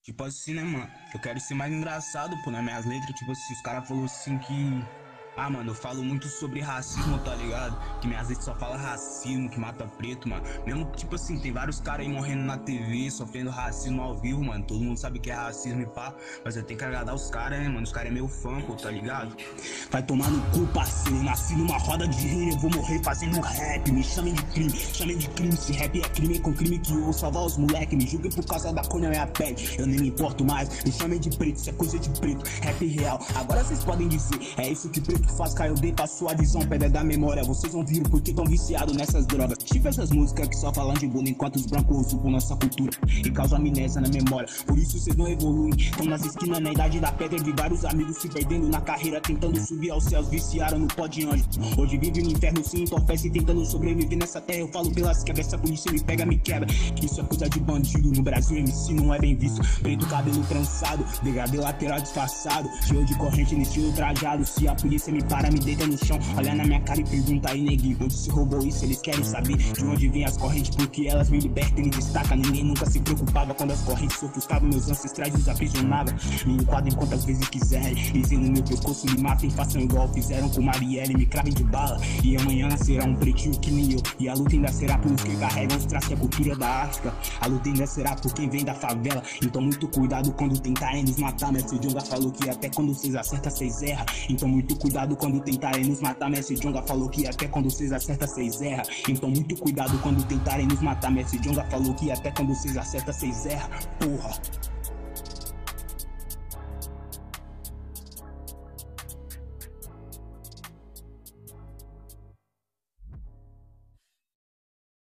Tipo assim, né, mano? Eu quero ser mais engraçado, pô, nas minhas letras. Tipo assim, os caras falaram assim que. Ah, mano, eu falo muito sobre racismo, tá ligado? Que minhas letras só falam racismo, que mata preto, mano. Mesmo, tipo assim, tem vários caras aí morrendo na TV, sofrendo racismo ao vivo, mano. Todo mundo sabe que é racismo e pá. Mas eu tenho que agradar os caras, né, mano? Os caras é meu fã, pô, tá ligado? Vai tomar no cu, parceiro. Nasci numa roda de rei, eu vou morrer fazendo rap. Me chamem de crime, chamem de crime. Se rap é crime, é com crime que eu vou salvar os moleque. Me julguem por causa da cor na minha pele. Eu nem me importo mais, me chamem de preto, isso é coisa de preto. Rap real, agora vocês podem dizer. É isso que preto faz, caiu dentro da sua visão. Pedra da memória, vocês não viram porque tão viciados nessas drogas. Tipo essas músicas que só falam de bullying, enquanto os brancos usam nossa cultura e causam amnésia na memória. Por isso vocês não evoluem. Estão nas esquinas, na idade da pedra. Vi vários amigos se perdendo na carreira, tentando subir aos céus, viciaram no pó de anjo. Hoje vive no inferno, se entorpece, tentando sobreviver nessa terra. Eu falo pelas quebras, essa polícia me pega, me quebra. Isso é coisa de bandido, no Brasil MC não é bem visto. Preto, cabelo trançado, degradê lateral disfarçado, cheio de corrente no estilo trajado. Se a polícia me para, me deita no chão, olha na minha cara e pergunta aí, neguinho, onde se roubou isso? Eles querem saber de onde vem as correntes, porque elas me libertam e me destacam. Ninguém nunca se preocupava quando as correntes ofuscavam meus ancestrais e os aprisionavam. Me enquadrem quantas vezes quiserem, dizem no meu pescoço, me matem, façam igual fizeram com Marielle, me cravem de bala. E amanhã nascerá um pretinho que nem eu, e a luta ainda será pelos que carregam os traços e a cultura da África. A luta ainda será por quem vem da favela, então muito cuidado quando tentarem nos matar. Mestre Jonga falou que até quando vocês acertam, vocês erram. Então muito cuidado quando tentarem nos matar. Mestre Jonga falou que até quando vocês acertam, vocês erram. Então muito cuidado quando tentarem nos matar. Mestre Jonga falou que até quando vocês acertam, vocês erram. Porra.